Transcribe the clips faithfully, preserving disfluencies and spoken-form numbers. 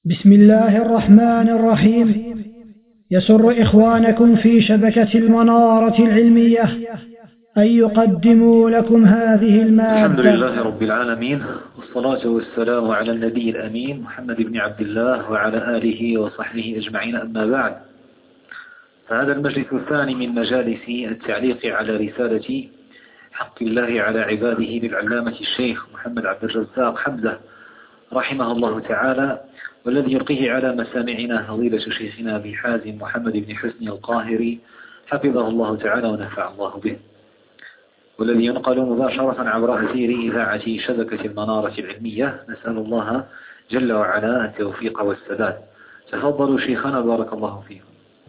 بسم الله الرحمن الرحيم. يسر إخوانكم في شبكة المنارة العلمية أن يقدموا لكم هذه المادة. الحمد لله رب العالمين، والصلاة والسلام على النبي الأمين محمد بن عبد الله وعلى آله وصحبه أجمعين، أما بعد، فهذا المجلس الثاني من مجالس التعليق على رسالة حق الله على عباده للعلامة الشيخ محمد عبد الرزاق حمزة رحمه الله تعالى، والذي يلقيه على مسامعنا فضيلة شيخنا أبي حازم محمد بن حسن القاهري حفظه الله تعالى ونفع الله به، والذي ينقل مباشرة عبر أثير إذاعة شبكة المنارة العلمية. نسأل الله جل وعلا التوفيق والسداد. تفضلوا شيخنا بارك الله فيكم.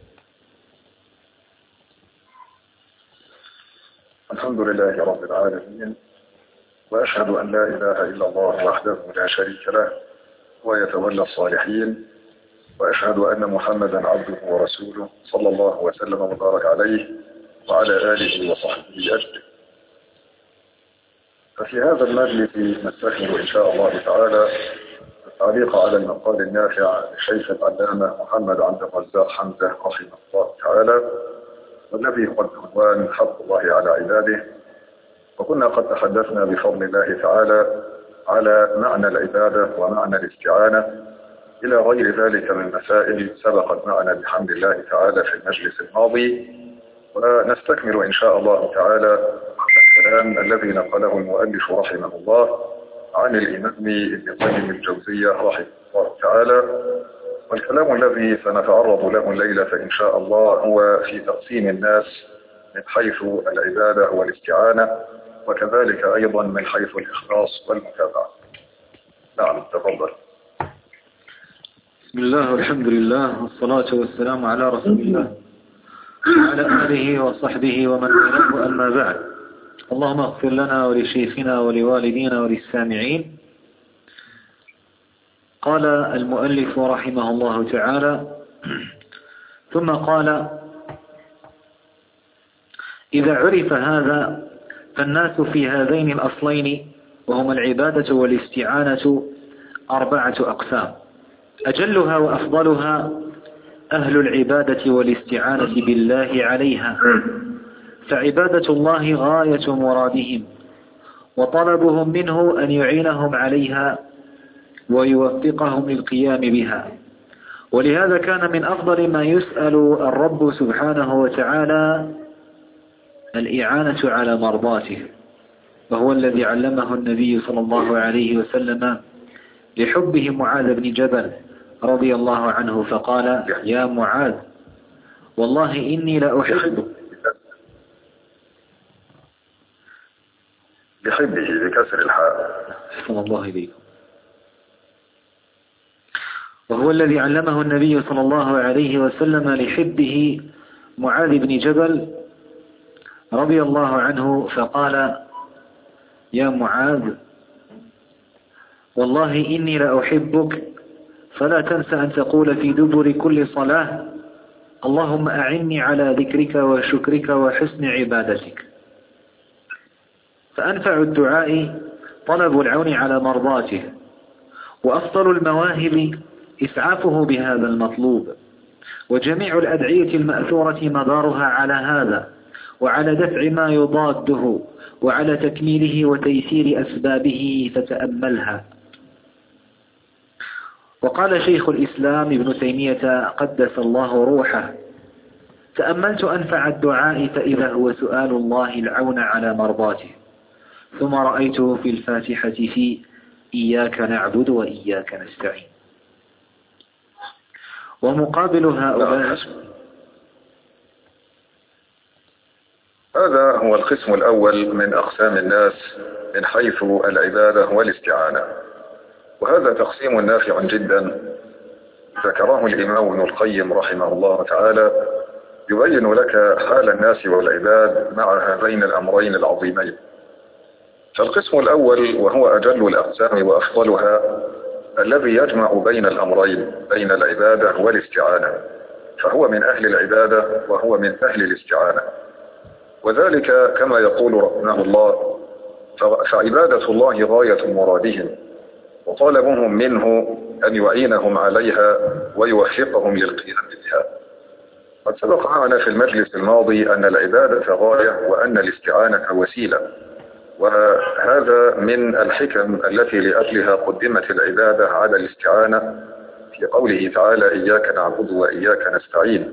الحمد لله رب العالمين، وأشهد أن لا إله إلا الله وحده لا شريك له ويتولى الصالحين، وأشهد أن محمدا عبده ورسوله صلى الله وسلم وبارك عليه وعلى آله وصحبه أجمعين. ففي هذا المجلس نستكمل إن شاء الله تعالى التعليق على المقال النافع للشيخ العلامة محمد عبد الرزاق حمزة رحمه الله تعالى، والذي قد عنوان حق الله على عباده. وكنا قد تحدثنا بفضل الله تعالى على معنى العبادة ومعنى الاستعانة إلى غير ذلك من مسائل سبقت معنا بحمد الله تعالى في المجلس الماضي، ونستكمل إن شاء الله تعالى الكلام الذي نقله المؤلف رحمه الله عن الإمام ابن قيم الجوزية رحمه الله تعالى. والكلام الذي سنتعرض له الليلة إن شاء الله هو في تقسيم الناس من حيث العبادة والاستعانة، وكذلك أيضا من حيث الإخلاص والمتابعة. نعم، تفضل. بسم الله والحمد لله والصلاة والسلام على رسول الله وعلى آله وصحبه ومن والاه، أما بعد. اللهم اغفر لنا ولشيخنا ولوالدينا وللسامعين. قال المؤلف رحمه الله تعالى: ثم قال: إذا عرف هذا فالناس في هذين الأصلين وهما العبادة والاستعانة أربعة أقسام، أجلها وأفضلها أهل العبادة والاستعانة بالله عليها، فعبادة الله غاية مرادهم، وطلبهم منه أن يعينهم عليها ويوفقهم للقيام بها. ولهذا كان من أفضل ما يسأل الرب سبحانه وتعالى الإعانة على مرضاته، وهو الذي علمه النبي صلى الله عليه وسلم لحبه معاذ بن جبل رضي الله عنه، فقال: يا معاذ والله إني لأحبك. بحبه بكسر الحاء. صلى الله عليه. وهو الذي علمه النبي صلى الله عليه وسلم لحبه معاذ بن جبل رضي الله عنه، فقال: يا معاذ والله إني لأحبك، فلا تنسى أن تقول في دبر كل صلاة: اللهم أعني على ذكرك وشكرك وحسن عبادتك. فأنفع الدعاء طلب العون على مرضاته، وأفضل المواهب إسعافه بهذا المطلوب، وجميع الأدعية المأثورة مدارها على هذا، وعلى دفع ما يضاده، وعلى تكميله وتيسير أسبابه، فتأملها. وقال شيخ الإسلام ابن تيمية قدس الله روحه: تأملت أنفع الدعاء فإذا هو سؤال الله العون على مرضاته، ثم رأيته في الفاتحة في إياك نعبد وإياك نستعين. ومقابل هؤلاء، هذا هو القسم الأول من أقسام الناس من حيث العبادة والاستعانة، وهذا تقسيم نافع جدا ذكره الإمام ابن القيم رحمه الله تعالى، يبين لك حال الناس والعباد مع هذين الأمرين العظيمين. فالقسم الأول وهو أجل الأقسام وأفضلها الذي يجمع بين الأمرين، بين العبادة والاستعانة، فهو من أهل العبادة وهو من أهل الاستعانة. وذلك كما يقول رحمه الله: فعبادة الله غاية مرادهم، وطلبهم منه أن يعينهم عليها ويوفقهم للقيام بها. قد سبق معنا في المجلس الماضي أن العبادة غاية وأن الاستعانة وسيلة، وهذا من الحكم التي لأجلها قدمت العبادة على الاستعانة في قوله تعالى إياك نعبد وإياك نستعين.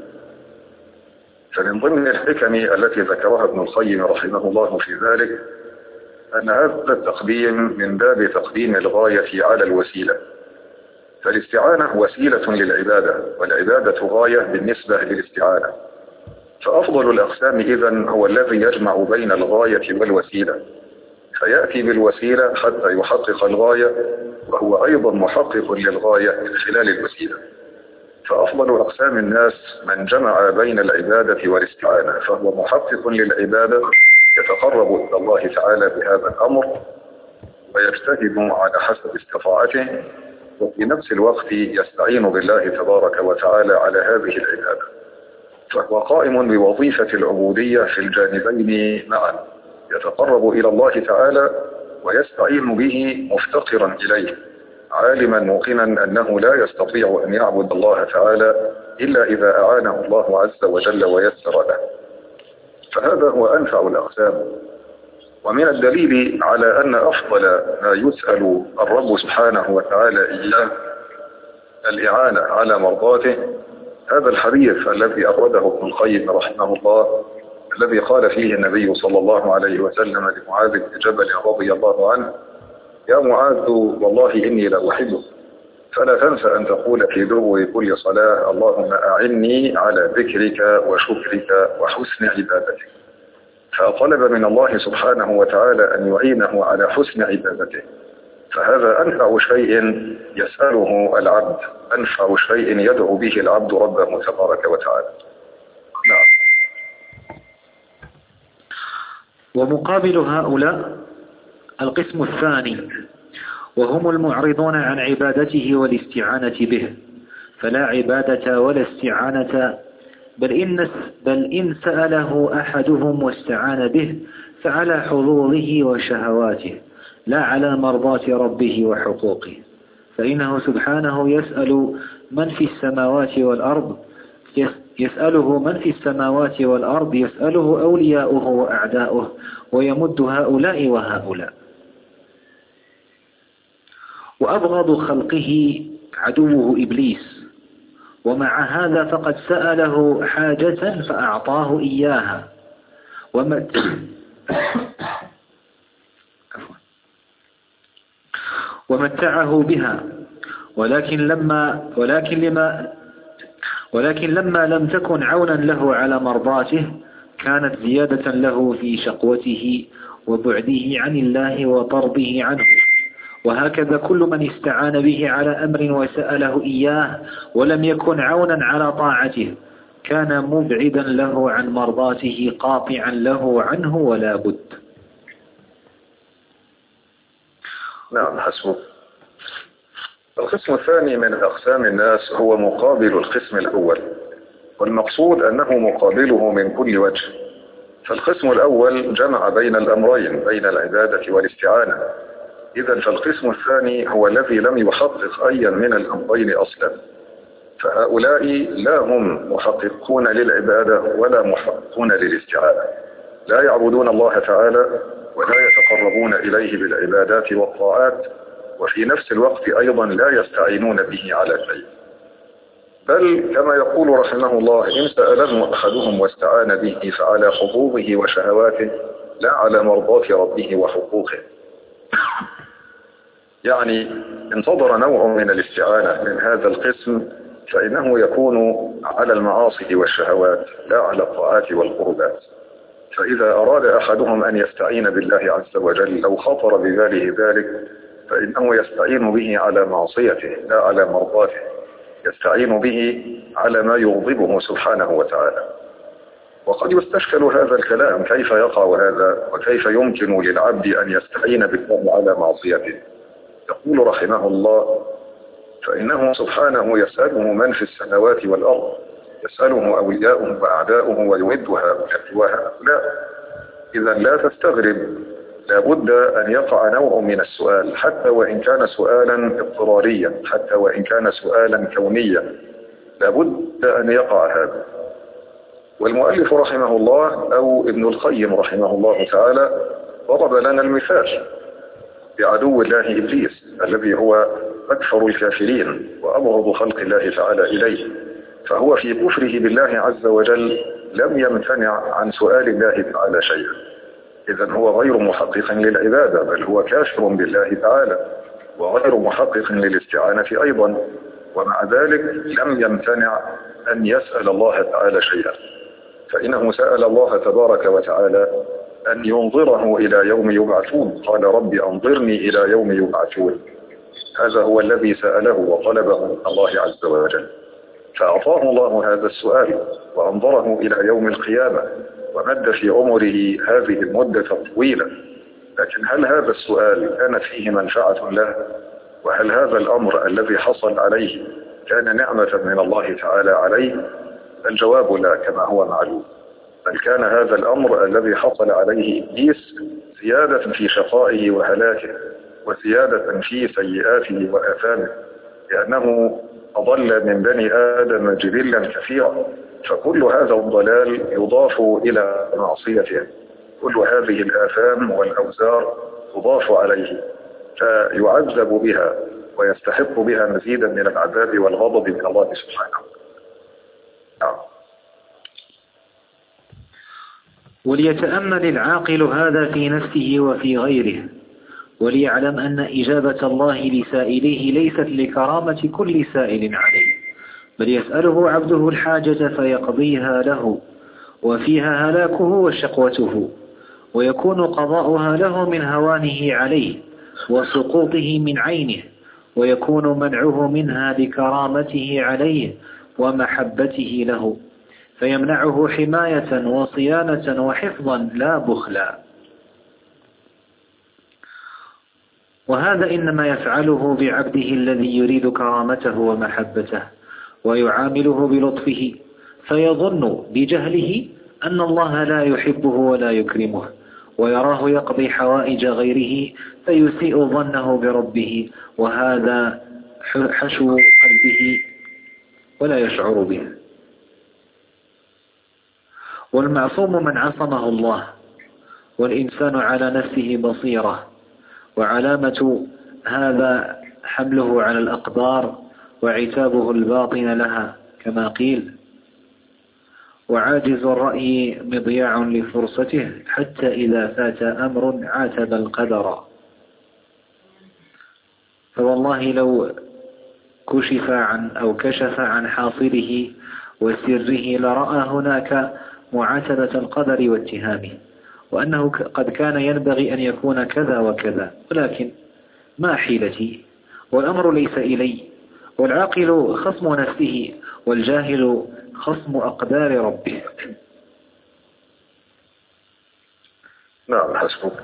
فمن ضمن الحكم التي ذكرها ابن القيم رحمه الله في ذلك أن هذا التقديم من باب تقديم الغاية على الوسيلة، فالاستعانة وسيلة للعبادة والعبادة غاية بالنسبة للاستعانة. فأفضل الأقسام إذن هو الذي يجمع بين الغاية والوسيلة، فيأتي بالوسيلة حتى يحقق الغاية وهو أيضا محقق للغاية من خلال الوسيلة. فأفضل أقسام الناس من جمع بين العبادة والاستعانة، فهو محقق للعبادة يتقرب إلى الله تعالى بهذا الأمر ويجتهد على حسب استطاعته، وفي نفس الوقت يستعين بالله تبارك وتعالى على هذه العبادة، فهو قائم بوظيفة العبودية في الجانبين معا، يتقرب إلى الله تعالى ويستعين به مفتقرا إليه، عالما موقنا أنه لا يستطيع أن يعبد الله تعالى إلا إذا أعانه الله عز وجل ويسر له. فهذا هو أنفع الأقسام. ومن الدليل على أن أفضل ما يسأل الرب سبحانه وتعالى إياه الإعانة على مرضاته هذا الحديث الذي أورده ابن القيم رحمه الله، الذي قال فيه النبي صلى الله عليه وسلم لمعاذ بن جبل رضي الله عنه: يا معاذ والله إني لأحبك فلا تنسى أن تقول في دبر كل صلاة اللهم أعني على ذكرك وشكرك وحسن عبادتك. فطلب من الله سبحانه وتعالى أن يعينه على حسن عبادته، فهذا أنفع شيء يسأله العبد، أنفع شيء يدعو به العبد ربه تبارك وتعالى. نعم. ومقابل هؤلاء القسم الثاني وهم المعرضون عن عبادته والاستعانة به، فلا عبادة ولا استعانة، بل إن, بل إن سأله أحدهم واستعان به فعلى حظوظه وشهواته لا على مرضاة ربه وحقوقه، فإنه سبحانه يسأل من في السماوات والأرض يسأله من في السماوات والأرض يسأله أولياؤه وأعداؤه، ويمد هؤلاء وهؤلاء. وأبغض خلقه عدوه إبليس، ومع هذا فقد سأله حاجة فأعطاه إياها ومت... ومتعه بها، ولكن لما ولكن لما ولكن لما لم تكن عونا له على مرضاته كانت زيادة له في شقوته وبعده عن الله وطرده عنه. وهكذا كل من استعان به على أمر وسأله إياه ولم يكن عونا على طاعته كان مبعدا له عن مرضاته قاطعا له عنه ولا بد. نعم حسبه. القسم الثاني من أقسام الناس هو مقابل القسم الأول، والمقصود أنه مقابله من كل وجه. فالقسم الأول جمع بين الأمرين، بين العبادة والاستعانة. إذن فالقسم الثاني هو الذي لم يحقق أيا من الأمرين أصلا، فهؤلاء لا هم محققون للعبادة ولا محققون للاستعانة، لا يعبدون الله تعالى ولا يتقربون إليه بالعبادات والطاعات، وفي نفس الوقت أيضا لا يستعينون به على شيء. بل كما يقول رحمه الله: إن سأله أحدهم واستعان به فعلى حظوظه وشهواته لا على مرضاة ربه وحقوقه. يعني انتظر نوع من الاستعانة من هذا القسم فإنه يكون على المعاصي والشهوات لا على الطاعات والقربات. فإذا أراد أحدهم أن يستعين بالله عز وجل أو خطر بباله ذلك فإنه يستعين به على معصيته لا على مرضاته، يستعين به على ما يغضبه سبحانه وتعالى. وقد يستشكل هذا الكلام، كيف يقع هذا وكيف يمكن للعبد أن يستعين بالله على معصيته؟ يقول رحمه الله: فإنه سبحانه يسأله من في السماوات والأرض، يسأله أولياؤه وأعداؤه ويمد هؤلاء وهؤلاء. إذا لا تستغرب لابد أن يقع نوع من السؤال، حتى وإن كان سؤالا اضطراريا، حتى وإن كان سؤالا كونيا، لابد أن يقع هذا. والمؤلف رحمه الله أو ابن القيم رحمه الله تعالى ضرب لنا المثال بعدو الله إبليس الذي هو أكثر الكافرين وأبغض خلق الله تعالى إليه، فهو في كفره بالله عز وجل لم يمتنع عن سؤال الله تعالى شيئا، إذن هو غير محقق للعبادة، بل هو كافر بالله تعالى وغير محقق للاستعانة أيضا، ومع ذلك لم يمتنع أن يسأل الله تعالى شيئا، فإنه سأل الله تبارك وتعالى أن ينظره إلى يوم يبعثون، قال رب أنظرني إلى يوم يبعثون. هذا هو الذي سأله وطلبه الله عز وجل، فأعطاه الله هذا السؤال وأنظره إلى يوم القيامة ومد في عمره هذه المدة الطويلة. لكن هل هذا السؤال كان فيه منفعة له؟ وهل هذا الأمر الذي حصل عليه كان نعمة من الله تعالى عليه؟ الجواب لا، كما هو معلوم، بل كان هذا الأمر الذي حصل عليه إبليس زيادة في شقائه وهلاكه وزيادة في سيئاته وآثامه، لأنه أضل من بني آدم جبلا كثيرا، فكل هذا الضلال يضاف إلى معصيته، كل هذه الآثام والأوزار تضاف عليه فيعذب بها ويستحق بها مزيدا من العذاب والغضب من الله سبحانه. نعم. وليتأمل العاقل هذا في نفسه وفي غيره، وليعلم أن إجابة الله لسائليه ليست لكرامة كل سائل عليه، بل يسأله عبده الحاجة فيقضيها له، وفيها هلاكه وشقوته، ويكون قضاؤها له من هوانه عليه وسقوطه من عينه، ويكون منعه منها لكرامته عليه ومحبته له، فيمنعه حماية وصيانة وحفظا لا بخلا. وهذا إنما يفعله بعبده الذي يريد كرامته ومحبته ويعامله بلطفه، فيظن بجهله أن الله لا يحبه ولا يكرمه، ويراه يقضي حوائج غيره فيسيء ظنه بربه، وهذا حشو قلبه ولا يشعر به. والمعصوم من عصمه الله، والإنسان على نفسه بصيرة، وعلامة هذا حمله على الأقدار وعتابه الباطن لها، كما قيل: وعاجز الرأي مضياع لفرصته حتى إذا فات أمر عاتب القدر. فوالله لو كشف عن أو كشف عن حاصله وسره لرأى هناك معاتبة القدر واتهامه، وأنه قد كان ينبغي أن يكون كذا وكذا، ولكن ما حيلتي، والأمر ليس إلي. والعاقل خصم نفسه، والجاهل خصم أقدار ربه. نعم، حسبك.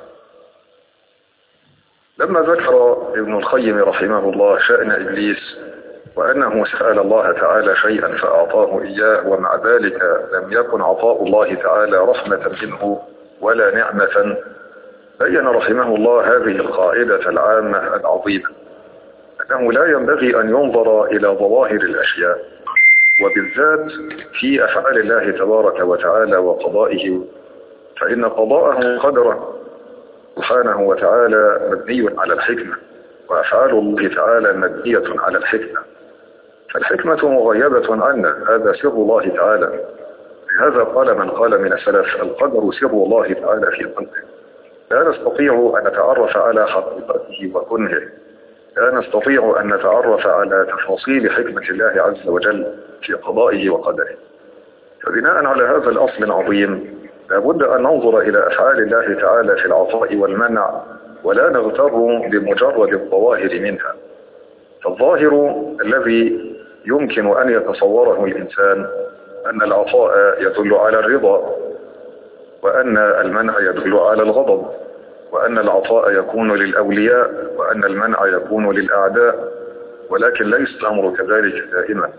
لما ذكر ابن القيم رحمه الله شأن إبليس وأنه سأل الله تعالى شيئا فأعطاه إياه، ومع ذلك لم يكن عطاء الله تعالى رحمة منه ولا نعمة، بين رحمه الله هذه القاعدة العامة العظيمة، أنه لا ينبغي أن ينظر إلى ظواهر الأشياء، وبالذات في أفعال الله تبارك وتعالى وقضائه، فإن قضاءه قدره سبحانه وتعالى مبني على الحكمة، وأفعال الله تعالى مبنية على الحكمة، فالحكمة مغيبة عنا، هذا سر الله تعالى. لهذا قال من قال من السلف: القدر سر الله تعالى في قلبه، لا نستطيع أن نتعرف على حقيقته وكنهه، لا نستطيع أن نتعرف على تفاصيل حكمة الله عز وجل في قضائه وقدره. فبناء على هذا الأصل العظيم لابد أن ننظر إلى أفعال الله تعالى في العطاء والمنع، ولا نغتر بمجرد الظواهر منها. فالظاهر الذي يمكن أن يتصوره الإنسان أن العطاء يدل على الرضا، وأن المنع يدل على الغضب، وأن العطاء يكون للأولياء وأن المنع يكون للأعداء، ولكن ليس الأمر كذلك دائما.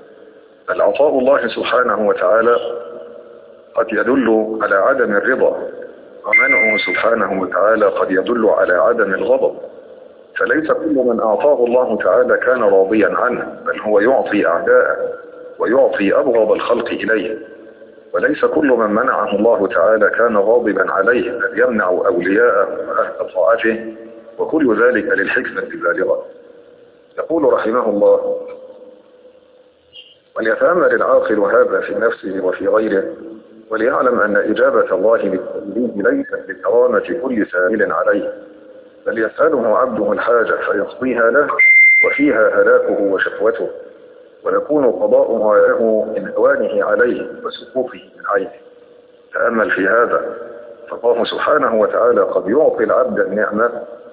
العطاء الله سبحانه وتعالى قد يدل على عدم الرضا، ومنعه سبحانه وتعالى قد يدل على عدم الغضب، فليس كل من أعطاه الله تعالى كان راضيا عنه، بل هو يعطي أعداءه ويعطي أبغض الخلق إليه، وليس كل من منعه الله تعالى كان غاضبا عليه، بل يمنع أولياءه وأهل طاعته، وكل ذلك للحكمة البالغة. يقول رحمه الله: وليتأمل العاقل هذا في نفسه وفي غيره، وليعلم أن إجابة الله للسائلين ليست لكرامة كل سائل عليه، بل يسأله عبده الحاجة فيقضيها له، وفيها هلاكه وشهوته، ويكون قضاؤها له من هوانه عليه وسقوطه من عينه. تأمل في هذا، فالله سبحانه وتعالى قد يعطي العبد النعمة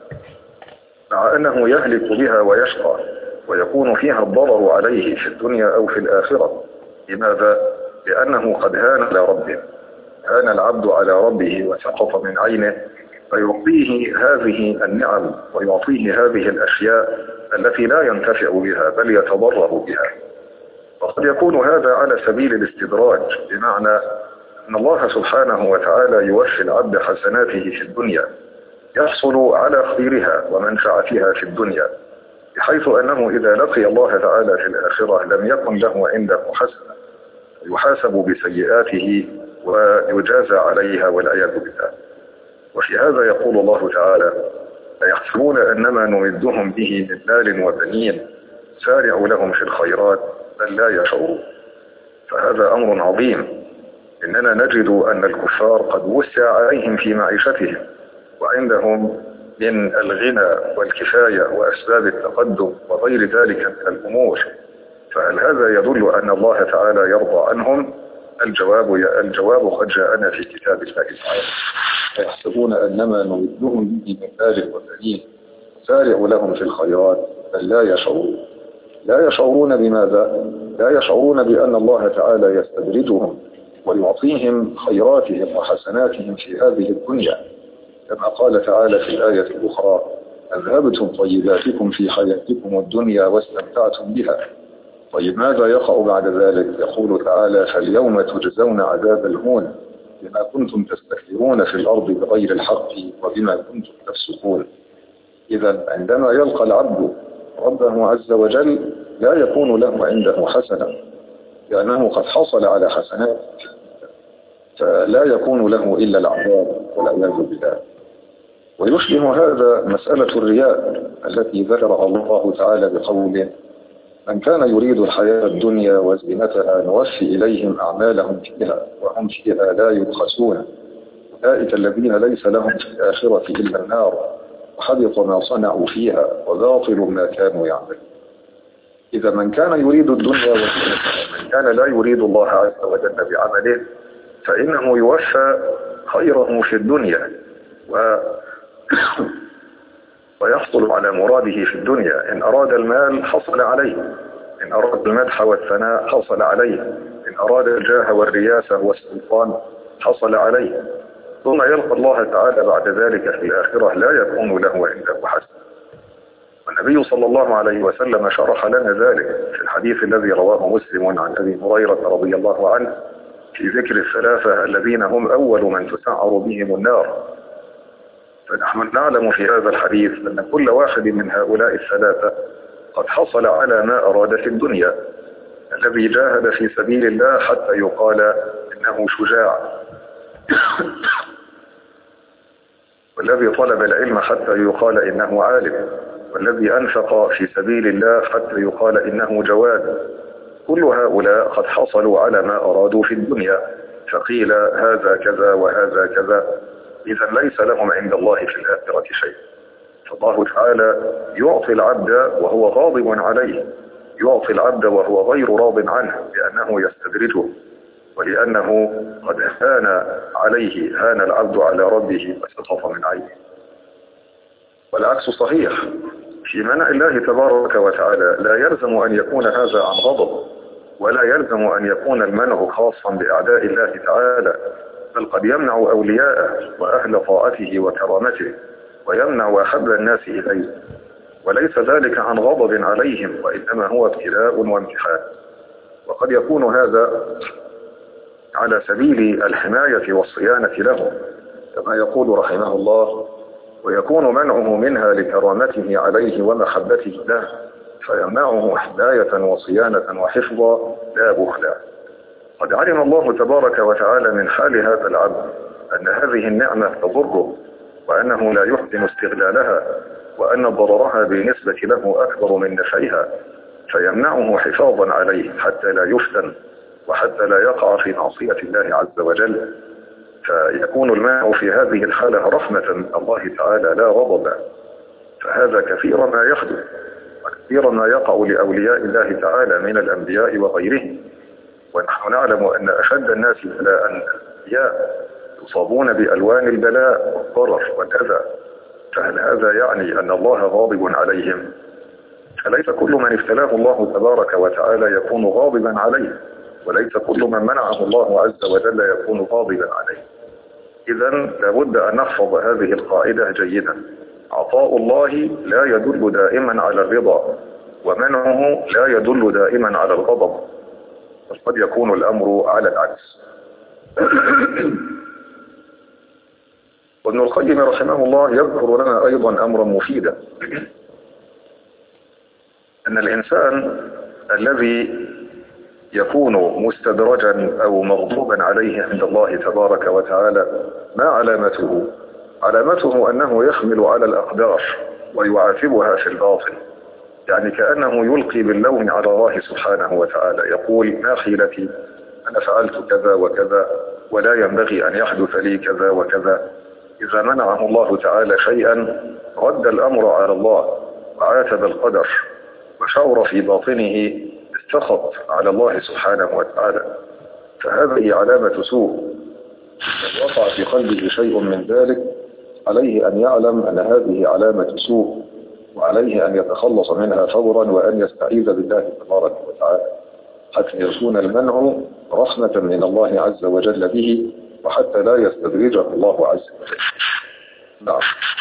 مع أنه يهلك بها ويشقى، ويكون فيها الضرر عليه في الدنيا أو في الآخرة. لماذا؟ لأنه قد هان على ربه، هان العبد على ربه وسقط من عينه، فيعطيه هذه النعم ويعطيه هذه الأشياء التي لا ينتفع بها بل يتضرر بها. وقد يكون هذا على سبيل الاستدراج، بمعنى أن الله سبحانه وتعالى يوفي العبد حسناته في الدنيا يحصل على خيرها ومنفعتها في الدنيا، بحيث أنه إذا لقي الله تعالى في الآخرة لم يكن له عنده حسنة، يحاسب بسيئاته ويجازى عليها والعياذ بالله. وفي هذا يقول الله تعالى: أيحسبون أنما نمدهم به من مال وبنين سارعوا لهم في الخيرات بل لا يشعرون. فهذا أمر عظيم. إننا نجد أن الكفار قد وسع عليهم في معيشتهم، وعندهم من الغنى والكفاية وأسباب التقدم وغير ذلك من الأمور، فهل هذا يدل أن الله تعالى يرضى عنهم؟ الجواب الجواب قد جاءنا في كتاب الله تعالى: يحسبون أنما نمدهم به من مال وبنين سارعوا لهم في الخيرات بل لا يشعرون. لا يشعرون بماذا؟ لا يشعرون بأن الله تعالى يستدرجهم ويعطيهم خيراتهم وحسناتهم في هذه الدنيا، كما قال تعالى في الآية الأخرى: أذهبتم طيباتكم في حياتكم الدنيا واستمتعتم بها. طيب ماذا يقع بعد ذلك؟ يقول تعالى: فاليوم تجزون عذاب الهون بما كنتم تستكبرون في الأرض بغير الحق وبما كنتم تفسقون. إذا عندما يلقى العبد ربه عز وجل لا يكون له عنده حسنة، لأنه قد حصل على حسنات، فلا يكون له إلا العذاب والعياذ بالله. ويشبه هذا مسألة الرياء التي ذكرها الله تعالى بقوله: من كان يريد الحياة الدنيا وزينتها نوفي إليهم أعمالهم فيها وهم فيها لا يبخسون أولئك الذين ليس لهم في الآخرة إلا النار وحبط ما صنعوا فيها وباطل ما كانوا يعملون. إذا من كان يريد الدنيا وزينتها، من كان لا يريد الله عز وجل بعمله، فإنه يوفى خيره في الدنيا و ويحصل على مراده في الدنيا. إن أراد المال حصل عليه، إن أراد المدح والثناء حصل عليه، إن أراد الجاه والرياسة والسلطان حصل عليه، ثم يلقى الله تعالى بعد ذلك في الآخرة لا يكون له عنده حسن. والنبي صلى الله عليه وسلم شرح لنا ذلك في الحديث الذي رواه مسلم عن أبي هريرة رضي الله عنه في ذكر الثلاثة الذين هم أول من تسعر بهم النار. فنحن نعلم في هذا الحديث أن كل واحد من هؤلاء الثلاثة قد حصل على ما أراد في الدنيا. الذي جاهد في سبيل الله حتى يقال إنه شجاع، والذي طلب العلم حتى يقال إنه عالم، والذي أنفق في سبيل الله حتى يقال إنه جواد. كل هؤلاء قد حصلوا على ما أرادوا في الدنيا، فقيل هذا كذا وهذا كذا، إذا ليس لهم عند الله في الآخرة شيء. فالله تعالى يعطي العبد وهو غاضب عليه، يعطي العبد وهو غير راض عنه، لأنه يستدرجه ولأنه قد هان عليه، هان العبد على ربه وسقط من عينه. والعكس صحيح في منع الله تبارك وتعالى. لا يلزم أن يكون هذا عن غضب، ولا يلزم أن يكون المنع خاصا بأعداء الله تعالى، بل قد يمنع أولياءه وأهل طاعته وكرامته، ويمنع أحب الناس إليه، وليس ذلك عن غضب عليهم، وإنما هو ابتلاء وامتحان. وقد يكون هذا على سبيل الحماية والصيانة لهم، كما يقول رحمه الله: ويكون منعه منها لكرامته عليه ومحبته له، فيمنعه حماية وصيانة وحفظا لا بخلا. قد علم الله تبارك وتعالى من حال هذا العبد أن هذه النعمة تضره، وأنه لا يحسن استغلالها، وأن ضررها بالنسبة له أكبر من نفعها، فيمنعه حفاظا عليه حتى لا يفتن وحتى لا يقع في معصية الله عز وجل. فيكون المنع في هذه الحالة رحمة من الله تعالى لا غضبا. فهذا كثيرا ما يحدث وكثيرا ما يقع لأولياء الله تعالى من الأنبياء وغيرهم، ونحن نعلم أن أشد الناس بلاء الأنبياء يصابون بألوان البلاء والضرر والأذى. فهل هذا يعني أن الله غاضب عليهم؟ فليس كل من ابتلاه الله تبارك وتعالى يكون غاضبا عليه، وليس كل من منعه الله عز وجل يكون غاضبا عليه. إذن لابد أن نحفظ هذه القاعدة جيدا: عطاء الله لا يدل دائما على الرضا، ومنعه لا يدل دائما على الغضب، قد يكون الأمر على العكس. وابن القيم رحمه الله يذكر لنا أيضا أمرا مفيدا: أن الإنسان الذي يكون مستدرجا أو مغضوبا عليه عند الله تبارك وتعالى ما علامته؟ علامته أنه يحمل على الأقدار ويعاتبها في الباطل، يعني كأنه يلقي باللوم على الله سبحانه وتعالى، يقول: ما حيلتي، أنا فعلت كذا وكذا ولا ينبغي أن يحدث لي كذا وكذا. إذا منعه الله تعالى شيئا رد الأمر على الله وعاتب القدر، وشعر في باطنه بالسخط على الله سبحانه وتعالى. فهذه علامة سوء. إذا وقع في قلبه شيء من ذلك عليه أن يعلم أن هذه علامة سوء، وعليه أن يتخلص منها فورا وأن يستعيذ بالله تبارك وتعالى، حتى يكون المنع رحمة من الله عز وجل به، وحتى لا يستدرجه الله عز وجل. نعم.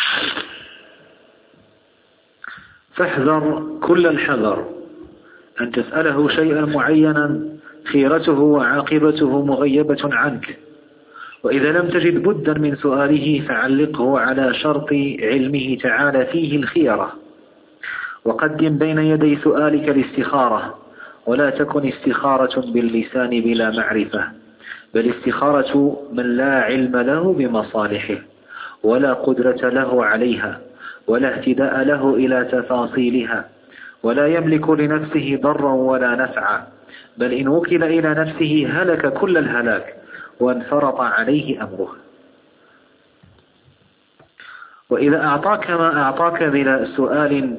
فاحذر كل الحذر أن تسأله شيئا معينا خيرته وعاقبته مغيبة عنك، وإذا لم تجد بدا من سؤاله فعلقه على شرط علمه تعالى فيه الخيرة، وقدم بين يدي سؤالك الاستخارة، ولا تكن استخارة باللسان بلا معرفة، بل استخارة من لا علم له بمصالحه ولا قدرة له عليها ولا اهتداء له إلى تفاصيلها، ولا يملك لنفسه ضرا ولا نفعا، بل إن وكل إلى نفسه هلك كل الهلاك وانفرط عليه أمره. وإذا أعطاك ما أعطاك بلا سؤال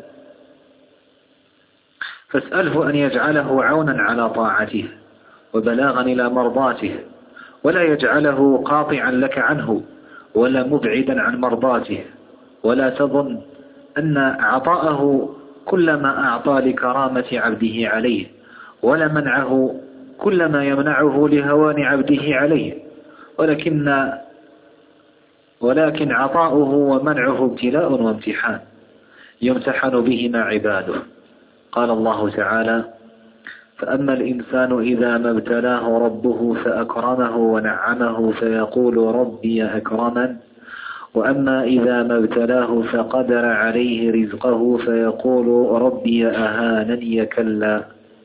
فاسأله أن يجعله عونا على طاعته وبلاغا إلى مرضاته، ولا يجعله قاطعا لك عنه ولا مبعدا عن مرضاته. ولا تظن أن عطاءه كل ما أعطى لكرامة عبده عليه، ولا منعه كل ما يمنعه لهوان عبده عليه، ولكن ولكن عطاؤه ومنعه ابتلاء وامتحان يمتحن بهما عباده. قال الله تعالى: فأما الإنسان إذا ما ابتلاه ربه فأكرمه ونعمه فيقول ربي أكرمن، وأما إذا ما ابتلاه فقدر عليه رزقه فيقول ربي أهانني كلا.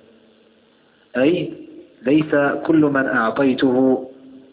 أي ليس كل من أعطيته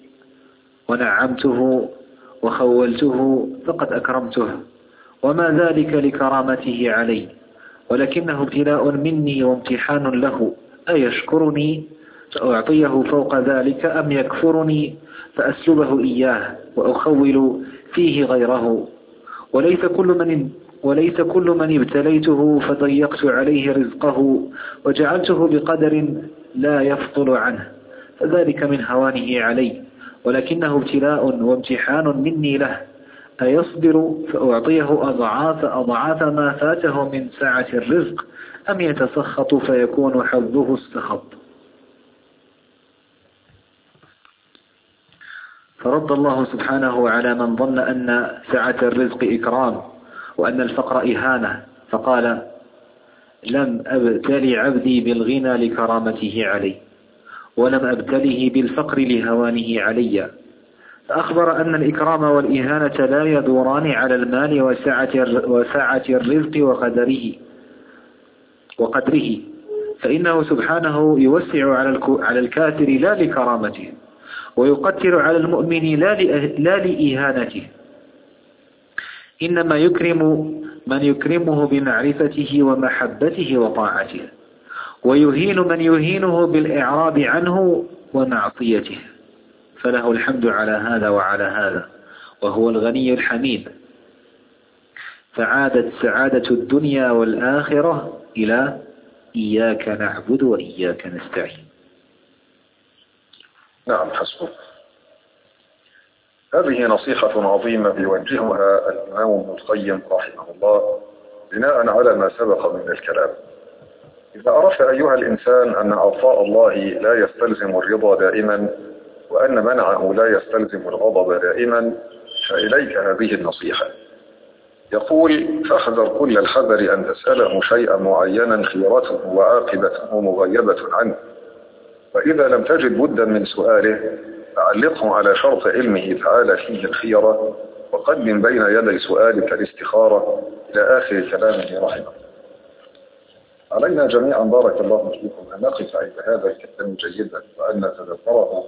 ونعمته وخولته فقد أكرمته، وما ذلك لكرامته علي، ولكنه ابتلاء مني وامتحان له، أيشكرني فأعطيه فوق ذلك أم يكفرني فأسلبه إياه وأخول فيه غيره. وليس كل من وليس كل من ابتليته فضيقت عليه رزقه وجعلته بقدر لا يفضل عنه، فذلك من هوانه علي، ولكنه ابتلاء وامتحان مني له، أيصبر فأعطيه أضعاف أضعاف ما فاته من سعة الرزق أم يتسخط فيكون حظه السخط. فرد الله سبحانه على من ظن أن سعة الرزق إكرام وأن الفقر إهانة، فقال: لم أبتلي عبدي بالغنى لكرامته علي، ولم أبتله بالفقر لهوانه علي، فأخبر أن الإكرام والإهانة لا يدوران على المال وسعة وسعة الرزق وقدره وقدره فإنه سبحانه يوسع على الكافر لا لكرامته، ويقتر على المؤمن لا لإهانته، إنما يكرم من يكرمه بمعرفته ومحبته وطاعته، ويهين من يهينه بالإعراض عنه ومعصيته، فله الحمد على هذا وعلى هذا، وهو الغني الحميد. فعادت سعادة الدنيا والآخرة إلى إياك نعبد وإياك نستعين. نعم حسبك. هذه نصيحة عظيمة يوجهها الإمام ابن القيم رحمه الله بناء على ما سبق من الكلام. إذا عرفت أيها الإنسان أن عطاء الله لا يستلزم الرضا دائما، وأن منعه لا يستلزم الغضب دائما، فإليك هذه النصيحة. يقول: فاحذر كل الحذر أن تسأله شيئا معينا خيرته وعاقبته مغيبة عنه، وإذا لم تجد بدا من سؤاله فعلقه على شرط علمه تعالى فيه الخيرة، وقدم بين يدي سؤالك الاستخارة، إلى آخر كلامه رحمه. علينا جميعا بارك الله فيكم أن نقف عند هذا الكلام جيدا وأن نتدبره.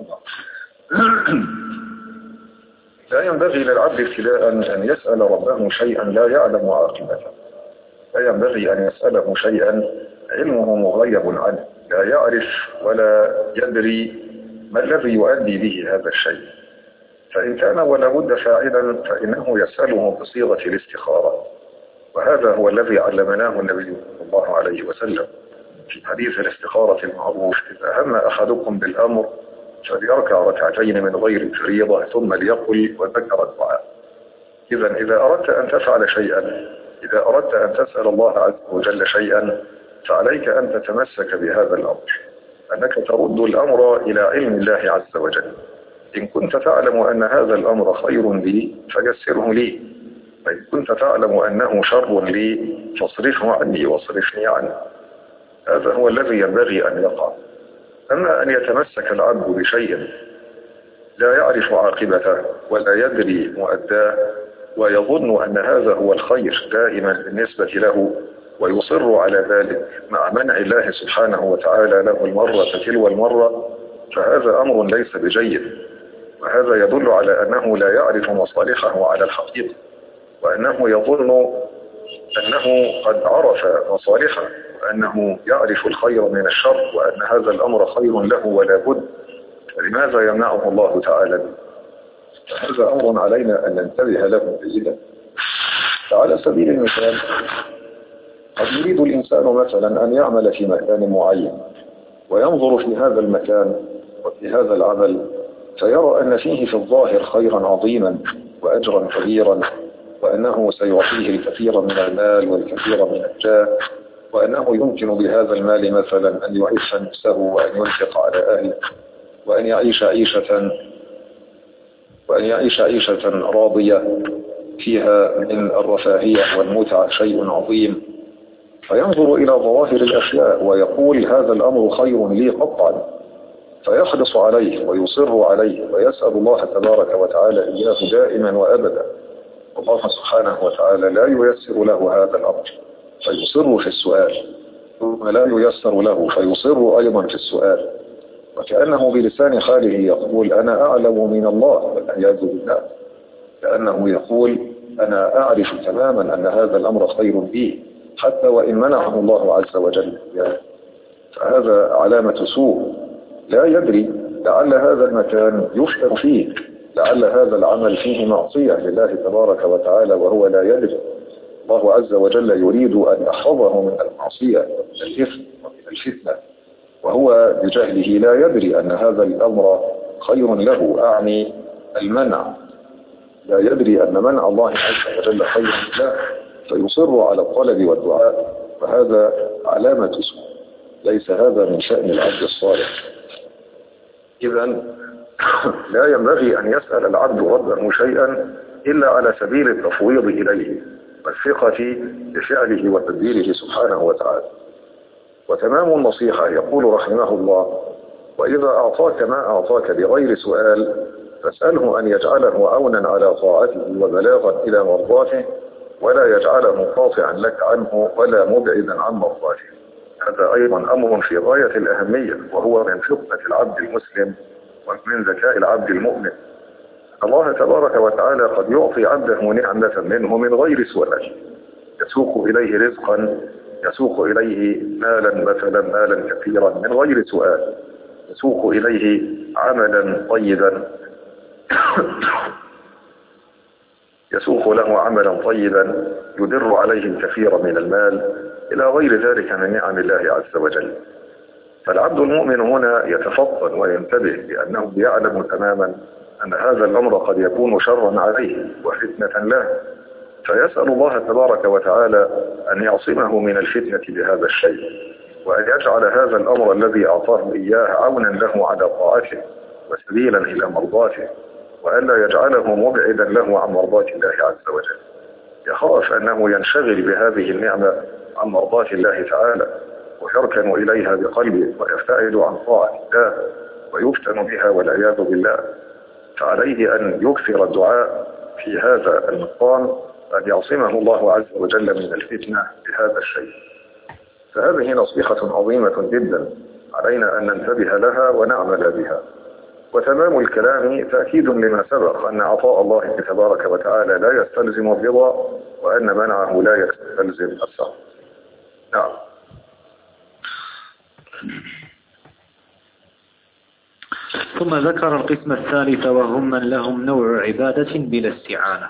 لا ينبغي للعبد ابتداء أن يسأل ربه شيئا لا يعلم عاقبته، لا ينبغي أن يسأله شيئا علمه مغيب عنه، لا يعرف ولا يدري ما الذي يؤدي به هذا الشيء. فإن كان ولا بد فاعلا فإنه يسأله بصيغة الاستخارة، وهذا هو الذي علمناه النبي صلى الله عليه وسلم في حديث الاستخارة المعروف: إذا هم أحدكم بالأمر فليركع ركعتين من غير فريضة ثم ليقل وذكر الدعاء. إذا إذا أردت أن تفعل شيئا، إذا أردت أن تسأل الله عز وجل شيئا، فعليك أن تتمسك بهذا الأمر، أنك ترد الأمر إلى علم الله عز وجل. إن كنت تعلم أن هذا الأمر خير لي فيسره لي، وإن كنت تعلم أنه شر لي فاصرفه عني واصرفني عنه. هذا هو الذي ينبغي أن يقع. أما أن يتمسك العبد بشيء لا يعرف عاقبته ولا يدري مؤداه، ويظن أن هذا هو الخير دائما بالنسبة له، ويصر على ذلك مع منع الله سبحانه وتعالى له المرة تلو المرة، فهذا أمر ليس بجيد، وهذا يدل على أنه لا يعرف مصالحه على الحقيقة، وأنه يظن أنه قد عرف مصالحه، وأنه يعرف الخير من الشر، وأن هذا الأمر خير له ولا بد، فلماذا يمنعه الله تعالى؟ فهذا أمر علينا أن ننتبه له جيدا. فعلى سبيل المثال، قد يريد الإنسان مثلا أن يعمل في مكان معين، وينظر في هذا المكان وفي هذا العمل فيرى أن فيه في الظاهر خيرا عظيما وأجرا كبيرا، وأنه سيعطيه الكثير من المال والكثير من الجاه، وأنه يمكن بهذا المال مثلا أن يعيش نفسه وأن ينفق على أهله، وأن يعيش عيشة وأن يعيش عيشة راضية فيها من الرفاهية والمتعة شيء عظيم، فينظر إلى ظواهر الأشياء ويقول: هذا الأمر خير لي قطعا، فيحرص عليه ويصر عليه ويسأل الله تبارك وتعالى إياه دائما وأبدا. الله سبحانه وتعالى لا ييسر له هذا الأمر فيصر في السؤال، ثم لا ييسر له فيصر أيضا في السؤال، وكأنه بلسان حاله يقول: أنا أعلم من الله والعياذ بالله، كأنه يقول: أنا أعرف تماما أن هذا الأمر خير لي حتى وإن منعه الله عز وجل. فهذا علامة سوء، لا يدري، لعل هذا المكان يفتن فيه، لعل هذا العمل فيه معصية لله تبارك وتعالى وهو لا يدري. الله عز وجل يريد أن يحفظه من المعصية ومن الإثم ومن الفتنة، وهو بجهله لا يدري أن هذا الأمر خير له، أعني المنع، لا يدري أن منع الله عز وجل خير له، فيصر على الطلب والدعاء، فهذا علامة سوء، ليس هذا من شأن العبد الصالح. إذا لا ينبغي أن يسأل العبد ربه شيئا إلا على سبيل التفويض إليه والثقة بفعله وتدبيره سبحانه وتعالى. وتمام النصيحة يقول رحمه الله: وإذا أعطاك ما أعطاك بغير سؤال فاسأله أن يجعله عونا على طاعته وبلاغا إلى مرضاته، ولا يجعله قاطعا لك عنه ولا مبعدا عن مرضاته. هذا أيضا أمر في غاية الأهمية، وهو من فطنة العبد المسلم ومن ذكاء العبد المؤمن. الله تبارك وتعالى قد يعطي عبده نعمة منه من غير سؤال، يسوق إليه رزقا، يسوق إليه مالا مثلا مالا كثيرا من غير سؤال، يسوق إليه عملا طيبا يسوق له عملا طيبا يدر عليه الكثير من المال إلى غير ذلك من نعم الله عز وجل. فالعبد المؤمن هنا يتفطن وينتبه، لأنه يعلم تماما أن هذا الأمر قد يكون شرا عليه وفتنة له، فيسأل الله تبارك وتعالى أن يعصمه من الفتنة بهذا الشيء، وأن يجعل هذا الأمر الذي أعطاه إياه عونا له على طاعته وسبيلا إلى مرضاته، وألا يجعله مبعدا له عن مرضات الله عز وجل. يخاف أنه ينشغل بهذه النعمة عن مرضات الله تعالى ويركن إليها بقلبه ويبتعد عن طاعة الله ويفتن بها والعياذ بالله. فعليه أن يكثر الدعاء في هذا المقام أن يعصمه الله عز وجل من الفتنة بهذا الشيء. فهذه نصيحة عظيمة جدا علينا أن ننتبه لها ونعمل بها. وتمام الكلام تأكيد لما سبق أن عطاء الله تبارك وتعالى لا يستلزم الرضا، وأن منعه لا يستلزم السخط. نعم. ثم ذكر القسم الثالث وهم من لهم نوع عبادة بلا استعانة.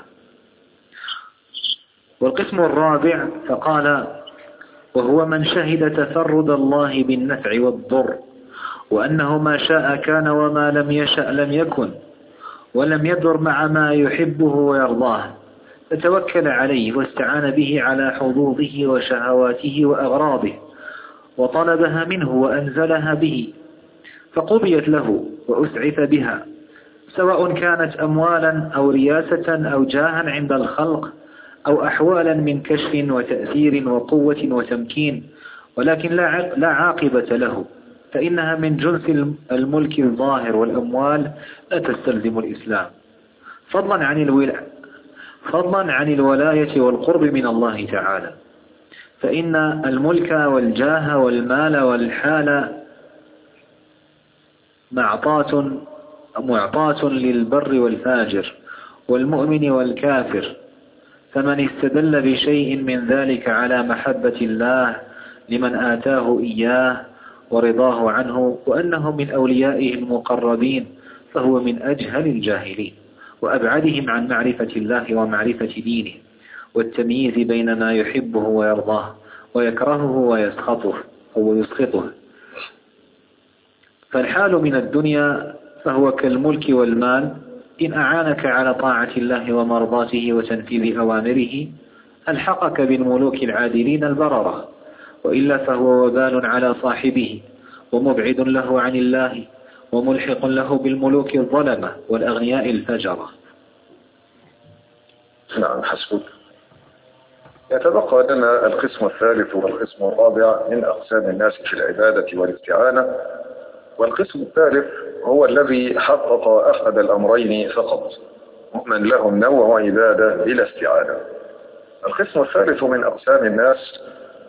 والقسم الرابع فقال: وهو من شهد تفرد الله بالنفع والضر، وأنه ما شاء كان وما لم يشأ لم يكن، ولم يدر مع ما يحبه ويرضاه، فتوكل عليه واستعان به على حظوظه وشهواته وأغراضه، وطلبها منه وأنزلها به، فقضيت له وأسعف بها، سواء كانت أموالا أو رياسة أو جاها عند الخلق، أو أحوالا من كشف وتأثير وقوة وتمكين، ولكن لا عاقبة له، فإنها من جنس الملك الظاهر والأموال لا تستلزم الإسلام، فضلا عن الولاية فضلا عن الولاية والقرب من الله تعالى. فإن الملك والجاه والمال والحال معطاة معطاة للبر والفاجر والمؤمن والكافر، فمن استدل بشيء من ذلك على محبة الله لمن آتاه إياه ورضاه عنه وأنه من أوليائه المقربين، فهو من أجهل الجاهلين وأبعدهم عن معرفة الله ومعرفة دينه والتمييز بين ما يحبه ويرضاه ويكرهه ويسخطه أو يسخطه. فالحال من الدنيا فهو كالملك والمال، إن أعانك على طاعة الله ومرضاته وتنفيذ أوامره ألحقك بالملوك العادلين البررة، وإلا فهو وبال على صاحبه ومبعد له عن الله وملحق له بالملوك الظلمة والأغنياء الفجرة. نعم، حسبك. يتبقى لنا القسم الثالث والقسم الرابع من أقسام الناس في العبادة والاستعانة. والقسم الثالث هو الذي حقق أحد الأمرين فقط، من لهم نوع عبادة بلا استعانة. القسم الثالث من أقسام الناس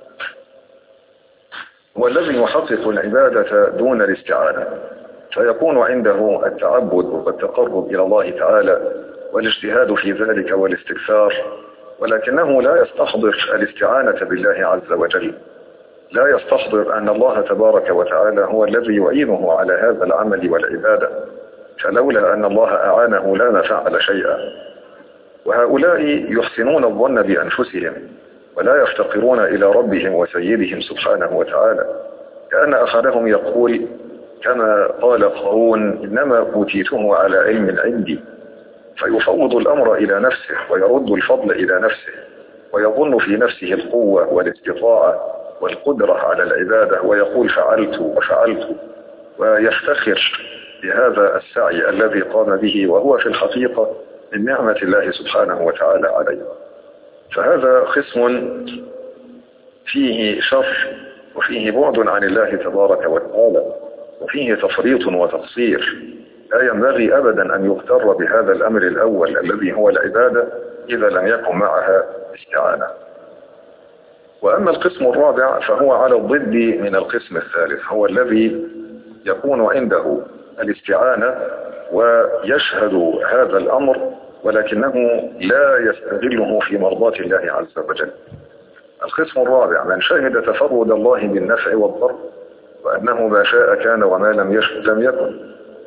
هو الذي يحقق العبادة دون الاستعانة، فيكون عنده التعبد والتقرب إلى الله تعالى والاجتهاد في ذلك والاستكثار، ولكنه لا يستحضر الاستعانة بالله عز وجل، لا يستحضر أن الله تبارك وتعالى هو الذي يعينه على هذا العمل والعبادة، فلولا أن الله أعانه لا نفعل شيئا. وهؤلاء يحسنون الظن بأنفسهم ولا يفتقرون إلى ربهم وسيدهم سبحانه وتعالى، كأن أحدهم يقول كما قال قارون: إنما أوتيته على علم عندي، فيفوض الأمر إلى نفسه ويرد الفضل إلى نفسه، ويظن في نفسه القوة والاستطاعة والقدرة على العبادة، ويقول فعلت وفعلت، ويفتخر بهذا السعي الذي قام به، وهو في الحقيقة من نعمة الله سبحانه وتعالى عليه. فهذا قسم فيه شر وفيه بعد عن الله تبارك وتعالى، وفيه تفريط وتقصير، لا ينبغي أبدا أن يغتر بهذا الأمر الأول الذي هو العبادة إذا لم يكن معها استعانة. وأما القسم الرابع فهو على الضد من القسم الثالث، هو الذي يكون عنده الاستعانة ويشهد هذا الأمر ولكنه لا يستغله في مرضاة الله عز وجل. القسم الرابع من شهد تفرد الله بالنفع والضر وأنه ما شاء كان وما لم يشاء لم يكن،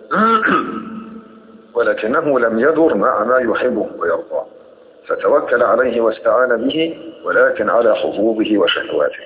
ولكنه لم يدر مع ما يحبه ويرضاه، فتوكل عليه واستعان به ولكن على حظوظه وشهواته.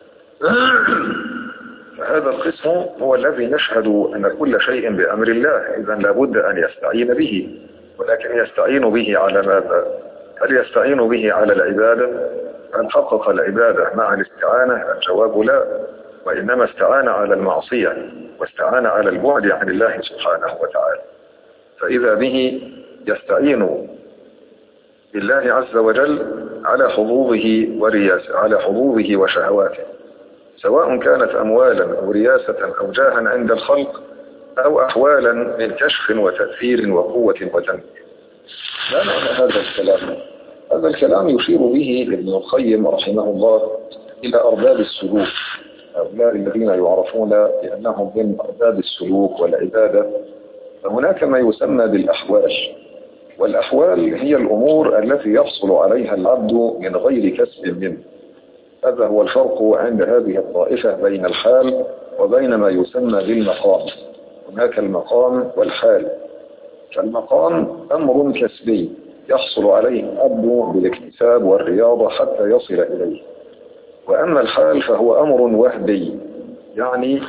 فهذا القسم هو الذي نشهد أن كل شيء بأمر الله، إذن لابد أن يستعين به، ولكن يستعين به على ماذا؟ هل يستعين به على العبادة؟ هل حقق العبادة مع الاستعانة؟ الجواب لا، وإنما استعان على المعصية واستعان على البعد عن الله سبحانه وتعالى. فإذا به يستعين بالله عز وجل على حظوظه ورياسة على حظوظه وشهواته، سواء كانت أموالا أو رياسة أو جاها عند الخلق أو أحوالا من كشف وتأثير وقوة وتنبيه. ما معنى هذا الكلام؟ هذا الكلام يشير به ابن القيم رحمه الله إلى أرباب السلوك، هؤلاء الذين يعرفون بأنهم من أرباب السلوك والعبادة. فهناك ما يسمى بالأحوال، والأحوال هي الأمور التي يحصل عليها العبد من غير كسب منه. هذا هو الفرق عند هذه الطائفة بين الحال وبين ما يسمى بالمقام. هناك المقام والحال. فالمقام أمر كسبي يحصل عليه العبد بالاكتساب والرياضة حتى يصل إليه، وأما الحال فهو أمر وهبي، يعني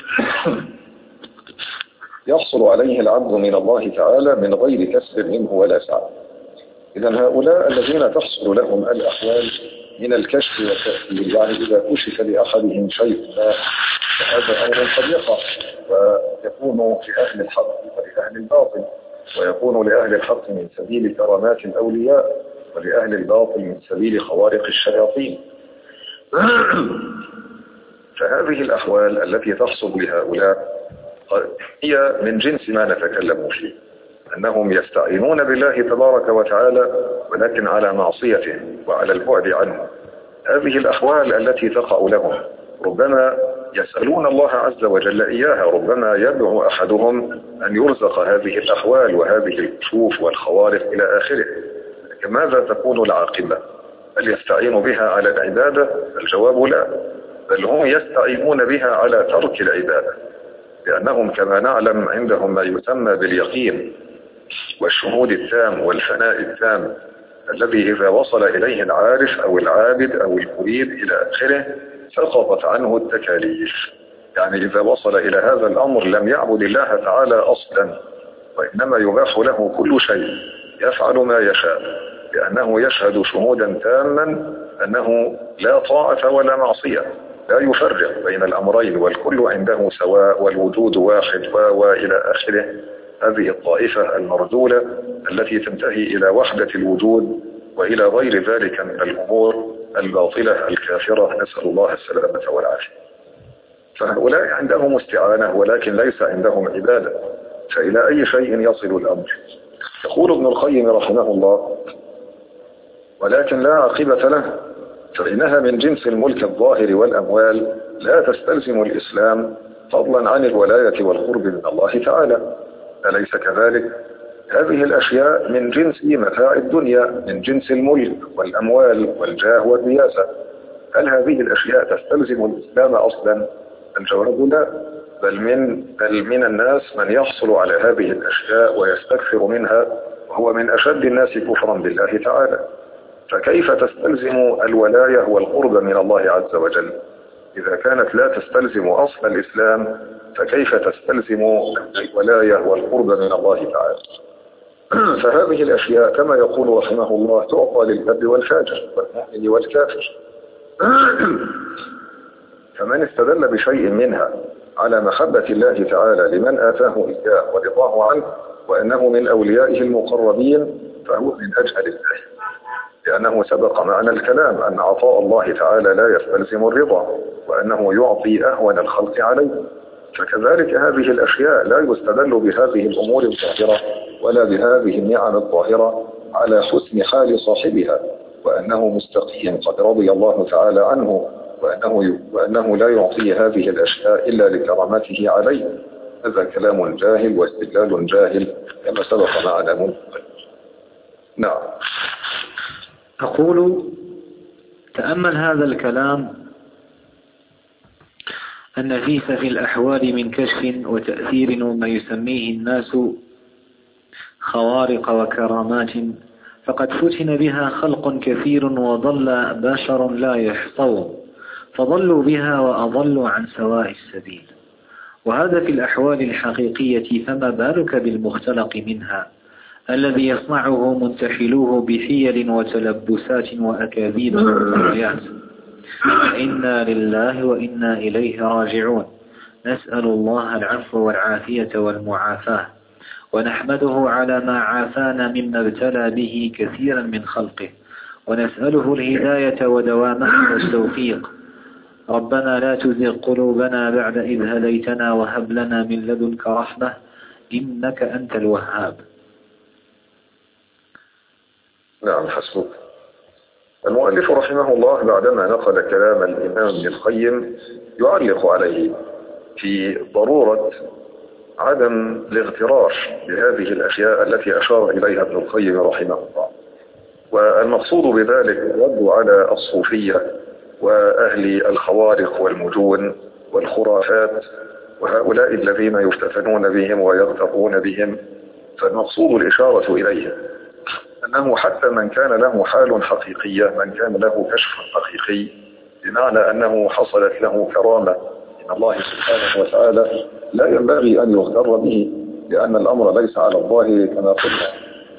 يحصل عليه العبد من الله تعالى من غير كسب منه ولا سعي. إذا هؤلاء الذين تحصل لهم الأحوال من الكشف والتأثير، يعني إذا كشف لأحدهم شيء فهذا أمر قد يقع، ويكون لأهل الحق ولأهل الباطل، ويكون لأهل الحق من سبيل كرامات الأولياء، ولأهل الباطل من سبيل خوارق الشياطين. فهذه الأحوال التي تحصل لهؤلاء هي من جنس ما نتكلم فيه، أنهم يستعينون بالله تبارك وتعالى ولكن على معصيته وعلى البعد عنه. هذه الأحوال التي تقع لهم ربما يسألون الله عز وجل إياها، ربما يدعو أحدهم أن يرزق هذه الأحوال وهذه الكشوف والخوارق إلى آخره، لكن ماذا تكون العاقبة؟ هل يستعين بها على العبادة؟ الجواب لا، بل هم يستعينون بها على ترك العبادة، لأنهم كما نعلم عندهم ما يسمى باليقين والشهود التام والفناء التام، الذي إذا وصل إليه العارف أو العابد أو المريد إلى آخره سقطت عنه التكاليف. يعني إذا وصل إلى هذا الأمر لم يعبد الله تعالى أصلا، وإنما يباح له كل شيء، يفعل ما يشاء، لأنه يشهد شهودا تاما أنه لا طاعة ولا معصية، لا يفرق بين الأمرين، والكل عنده سواء والوجود واحد وإلى آخره. هذه الطائفة المرذولة التي تنتهي إلى وحدة الوجود وإلى غير ذلك من الأمور الباطلة الكافرة، نسأل الله السلامة والعافية. فهؤلاء عندهم استعانة ولكن ليس عندهم عبادة، فإلى أي شيء يصل الأمر؟ يقول ابن القيم رحمه الله: ولكن لا عاقبة له، فإنها من جنس الملك الظاهر والأموال، لا تستلزم الإسلام فضلا عن الولاية والقرب من الله تعالى. أليس كذلك؟ هذه الأشياء من جنس متاع الدنيا، من جنس الملك والأموال والجاه والرياسة. هل هذه الأشياء تستلزم الإسلام أصلا؟ الجواب لا، بل من, بل من الناس من يحصل على هذه الأشياء ويستكثر منها، وهو من أشد الناس كفرا بالله تعالى. فكيف تستلزم الولاية والقرب من الله عز وجل؟ إذا كانت لا تستلزم أصل الإسلام فكيف تستلزم الولاية والقرب من الله تعالى؟ فهذه الأشياء كما يقول رحمه الله تعطى للأب والفاجر والمؤمن والكافر. فمن استدل بشيء منها على محبة الله تعالى لمن آتاه إياه ورضاه عنه وأنه من أوليائه المقربين فهو من أجهل الله، لأنه سبق معنى الكلام أن عطاء الله تعالى لا يستلزم الرضا، وأنه يعطي أهون الخلق عليه. فكذلك هذه الأشياء لا يستدل بهذه الأمور الظاهرة ولا بهذه النعم الظاهرة على حسن حال صاحبها، وأنه مستقيم قد رضي الله تعالى عنه، وأنه, وأنه لا يعطي هذه الأشياء إلا لكرامته عليه. هذا كلام جاهل واستدلال جاهل كما سبق معنا منذ. نعم. أقول تأمل هذا الكلام النفيس في الأحوال من كشف وتأثير وما يسميه الناس خوارق وكرامات، فقد فتن بها خلق كثير وضل بشر لا يحصون، فضلوا بها وأضلوا عن سواء السبيل. وهذا في الأحوال الحقيقية، فما بالك بالمختلق منها الذي يصنعه منتحلوه بحيل وتلبسات وأكاذيب وآيات. إنا لله وإنا إليه راجعون، نسأل الله العفو والعافية والمعافاة، ونحمده على ما عافانا مما ابتلى به كثيرا من خلقه، ونسأله الهداية ودوامه والتوفيق. ربنا لا تزغ قلوبنا بعد إذ هديتنا وهب لنا من لدنك رحمة إنك أنت الوهاب. نعم حسبك. المؤلف رحمه الله بعدما نقل كلام الإمام ابن القيم يعلق عليه في ضرورة عدم الاغترار بهذه الأشياء التي أشار إليها ابن القيم رحمه الله. والمقصود بذلك الرد على الصوفية وأهل الخوارق والمجون والخرافات وهؤلاء الذين يفتتنون بهم ويغترون بهم. فالمقصود الإشارة إليهم أنه حتى من كان له حال حقيقية، من كان له كشف حقيقي بمعنى أنه حصلت له كرامة من الله سبحانه وتعالى، لا ينبغي أن يغتر به، لأن الأمر ليس على الظاهر كما قلنا.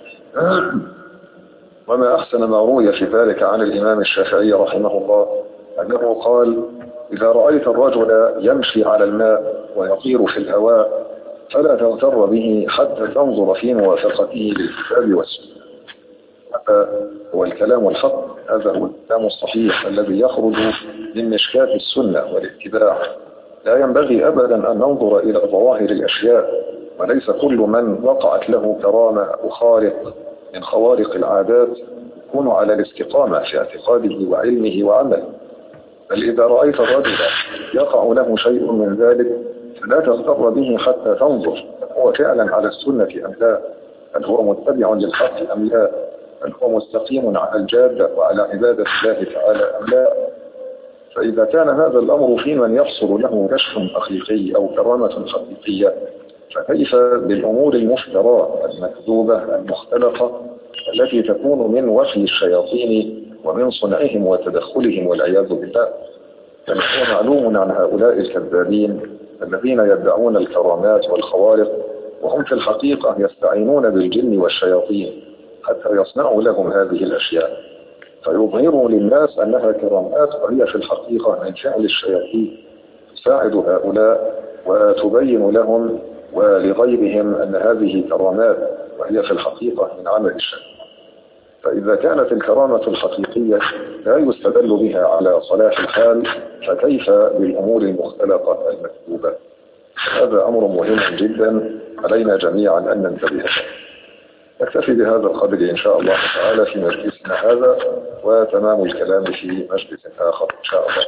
وما أحسن ما روي في ذلك عن الإمام الشافعي رحمه الله أنه قال: إذا رأيت الرجل يمشي على الماء ويطير في الهواء فلا تغتر به حتى تنظر في موافقته للكتاب والسنة. هذا هو الكلام الحق، هذا هو الكلام الصحيح الذي يخرج من مشكاة السنة والاتباع. لا ينبغي أبدا أن ننظر إلى ظواهر الأشياء، وليس كل من وقعت له كرامة أو خارق من خوارق العادات يكون على الاستقامة في اعتقاده وعلمه وعمله. بل إذا رأيت الرجل يقع له شيء من ذلك فلا تغتر به حتى تنظر هو فعلا على السنة أم لا، هل هو متبع للحق أم لا، هل هو مستقيم على الجادة وعلى عبادة الله تعالى أم لا. فإذا كان هذا الأمر في من يحصل له كشف حقيقي أو كرامة حقيقية، فكيف بالأمور المفترى المكذوبة المختلقة التي تكون من وحي الشياطين ومن صنعهم وتدخلهم والعياذ بالله. كما هو معلوم عن هؤلاء الكذابين الذين يدعون الكرامات والخوارق، وهم في الحقيقة يستعينون بالجن والشياطين حتى يصنعوا لهم هذه الأشياء، فيظهروا للناس أنها كرامات وهي في الحقيقة من فعل الشياطين، تساعد هؤلاء وتبين لهم ولغيرهم أن هذه كرامات وهي في الحقيقة من عمل الشيطان. فإذا كانت الكرامة الحقيقية لا يستدل بها على صلاح الحال، فكيف بالأمور المختلقة المكتوبة؟ هذا أمر مهم جدا علينا جميعا أن ننتبه. نكتفي بهذا القدر إن شاء الله تعالى في مجلسنا هذا، وتمام الكلام في مجلس آخر إن شاء الله.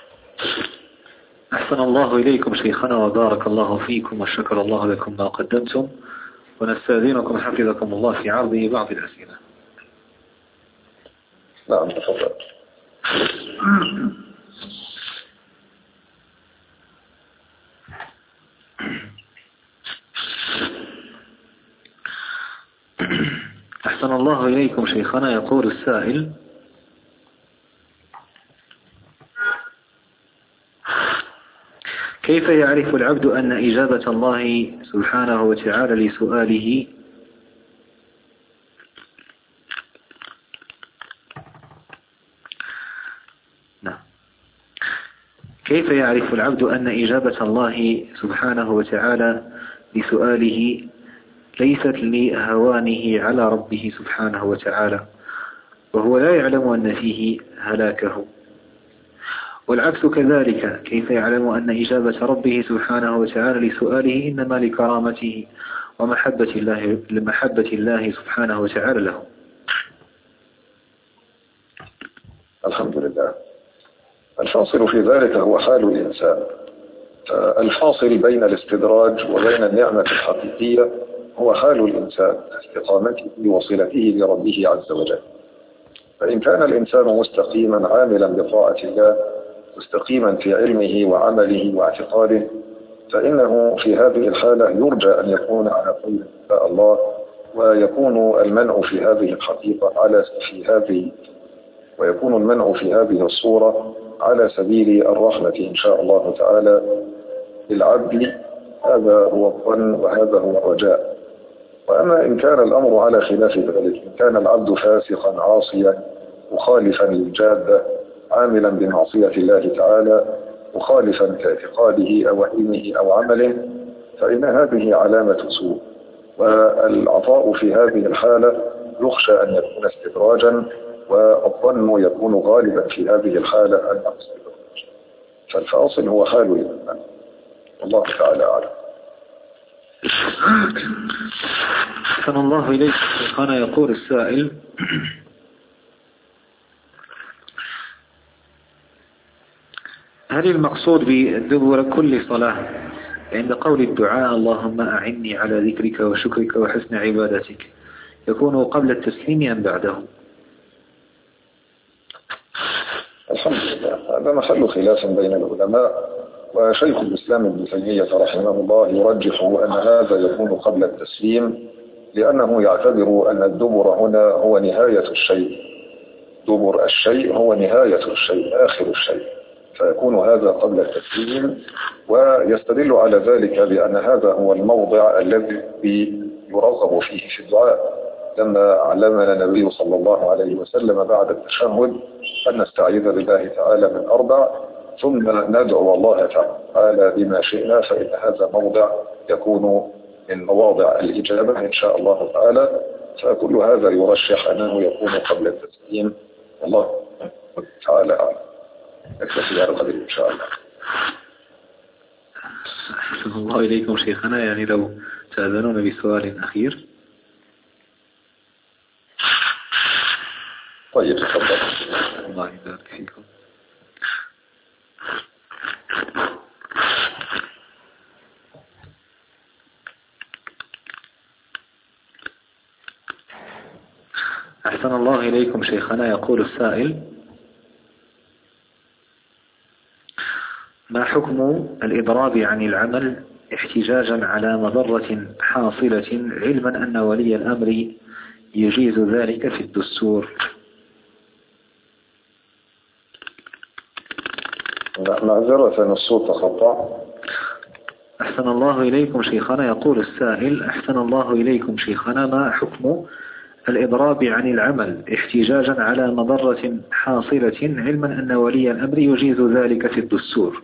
أحسن الله إليكم شيخنا وبارك الله فيكم وشكر الله لكم ما قدمتم، ونستأذنكم حفظكم الله في عرض بعض الأسئلة. نعم تفضل. أحسن الله إليكم شيخنا. يقول السائل: كيف يعرف العبد أن إجابة الله سبحانه وتعالى لسؤاله نعم كيف يعرف العبد أن إجابة الله سبحانه وتعالى لسؤاله ليست لهوانه على ربه سبحانه وتعالى، وهو لا يعلم أن فيه هلاكه، والعكس كذلك، كيف يعلم أن إجابة ربه سبحانه وتعالى لسؤاله إنما لكرامته ومحبة الله, لمحبة الله سبحانه وتعالى له. الحمد لله. الفاصل في ذلك هو حال الإنسان. الفاصل بين الاستدراج وبين النعمة الحقيقية هو حال الإنسان، استقامته وصلته لربه عز وجل. فإن كان الإنسان مستقيما عاملا بطاعة الله، مستقيما في علمه وعمله واعتقاده، فإنه في هذه الحالة يرجى أن يكون على خير إن شاء الله، ويكون المنع في هذه الحقيقة على في هذه ويكون المنع في هذه الصورة على سبيل الرحمة إن شاء الله تعالى للعبد. هذا هو الظن وهذا هو الرجاء. وأما إن كان الأمر على خلاف ذلك، إن كان العبد فاسقا عاصيا مخالفا للجادة عاملا بمعصية الله تعالى مخالفا كاعتقاده أو علمه أو عمله، فإن هذه علامة سوء، والعطاء في هذه الحالة يخشى أن يكون استدراجا، والظن يكون غالبا في هذه الحالة أنه استدراج. فالفاصل هو حال الإنسان، والله تعالى أعلم. أحسن الله إليك. كان يقول السائل: هل المقصود بدبر كل صلاة عند قول الدعاء اللهم أعني على ذكرك وشكرك وحسن عبادتك يكون قبل التسليم أم بعده؟ الحمد لله. هذا محل خلاف بين العلماء، وشيخ الإسلام ابن تيمية رحمه الله يرجح أن هذا يكون قبل التسليم، لأنه يعتبر أن الدبر هنا هو نهاية الشيء. دبر الشيء هو نهاية الشيء، آخر الشيء، فيكون هذا قبل التسليم. ويستدل على ذلك بأن هذا هو الموضع الذي يرغب فيه في الدعاء، لما علمنا النبي صلى الله عليه وسلم بعد التشهد أن نستعيذ بالله تعالى من أربع ثم ندعو الله تعالى بما شئنا، فإن هذا موضع يكون من مواضع الإجابة إن شاء الله تعالى. فكل هذا يرشح أنه يكون قبل التسليم، والله تعالى أعلم. أكتفي على القدر إن شاء الله. أحسن الله إليكم شيخنا. يعني لو تأذنون بسؤال أخير. طيب تفضل. الله يبارك فيكم. أحسن الله إليكم شيخنا. يقول السائل: ما حكم الإضراب عن العمل احتجاجا على مضرة حاصلة علما أن ولي الأمر يجيز ذلك في الدستور؟ معذرة الصوت تقطع. أحسن الله إليكم شيخنا. يقول السائل: أحسن الله إليكم شيخنا، ما حكم الإضراب عن العمل احتجاجا على مضرة حاصلة علما أن ولي الأمر يجيز ذلك في الدستور؟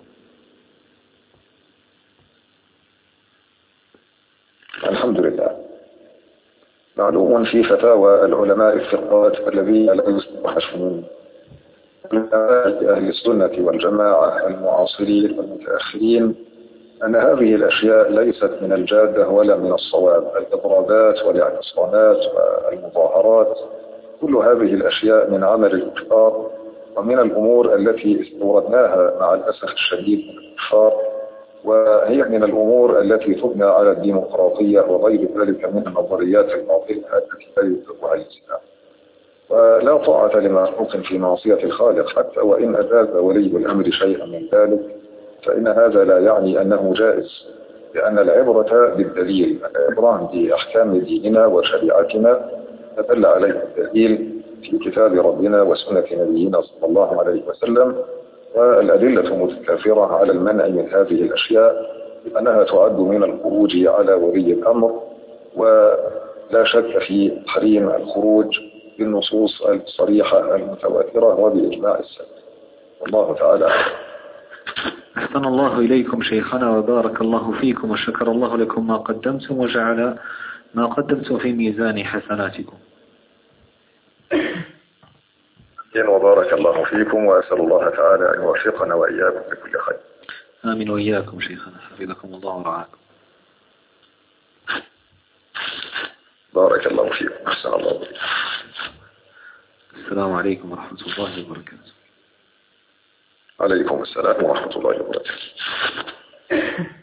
الحمد لله. معلوم في فتاوى العلماء الثقات الذين لا يستحشون أهل السنة والجماعة المعاصرين والمتأخرين أن هذه الأشياء ليست من الجادة ولا من الصواب. الإضرابات والاعتصامات والمظاهرات كل هذه الأشياء من عمل الكفار، ومن الأمور التي استوردناها مع الأسف الشديد من الكفار، وهي من الأمور التي تبنى على الديمقراطية وغير ذلك من النظريات الباطلة التي لا يتبعها الإسلام. ولا طاعة لمخلوق في معصية الخالق، حتى وإن أجاز ولي الأمر شيئا من ذلك فإن هذا لا يعني أنه جائز، لأن العبرة بالدليل. العبرة بأحكام ديننا وشريعتنا تدل عليه الدليل في كتاب ربنا وسنة نبينا صلى الله عليه وسلم، والأدلة متكافرة على المنع من هذه الأشياء، لأنها تعد من الخروج على ولي الأمر، ولا شك في تحريم الخروج بالنصوص الصريحة المتواترة وبإجماع السلف. والله تعالى. أحسن الله إليكم شيخنا وبارك الله فيكم وشكر الله لكم ما قدمتم وجعل ما قدمتم في ميزان حسناتكم. وبارك الله فيكم، وأسأل الله تعالى أن يوفقنا وإياكم لكل خير. آمين وإياكم شيخنا، حفظكم الله ورعاكم. بارك الله فيكم، أحسن الله بكم. السلام عليكم ورحمة الله وبركاته. عليكم السلام ورحمة الله وبركاته.